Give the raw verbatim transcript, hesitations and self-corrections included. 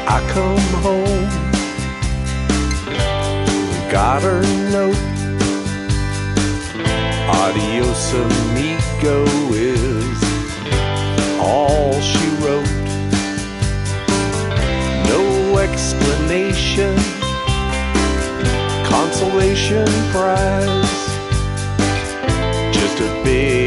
I come home, got her note. Adios amigo is all she wrote. No explanation, consolation prize, just a big